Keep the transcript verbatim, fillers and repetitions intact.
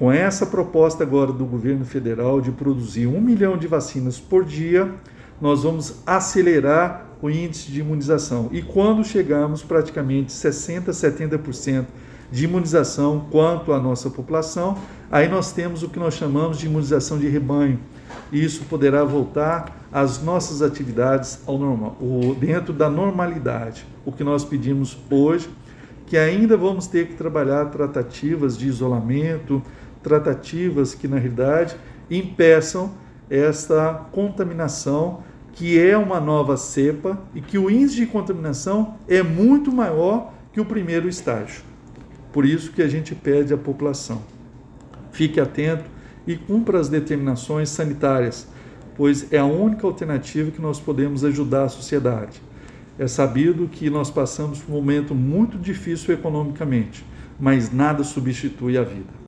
com essa proposta agora do governo federal de produzir um milhão de vacinas por dia, nós vamos acelerar o índice de imunização. E quando chegarmos praticamente sessenta, setenta por cento de imunização quanto à nossa população, aí nós temos o que nós chamamos de imunização de rebanho. Isso poderá voltar às nossas atividades ao normal, dentro da normalidade. O que nós pedimos hoje, que ainda vamos ter que trabalhar tratativas de isolamento, tratativas que, na realidade, impeçam esta contaminação, que é uma nova cepa e que o índice de contaminação é muito maior que o primeiro estágio. Por isso que a gente pede à população, fique atento e cumpra as determinações sanitárias, pois é a única alternativa que nós podemos ajudar a sociedade. É sabido que nós passamos por um momento muito difícil economicamente, mas nada substitui a vida.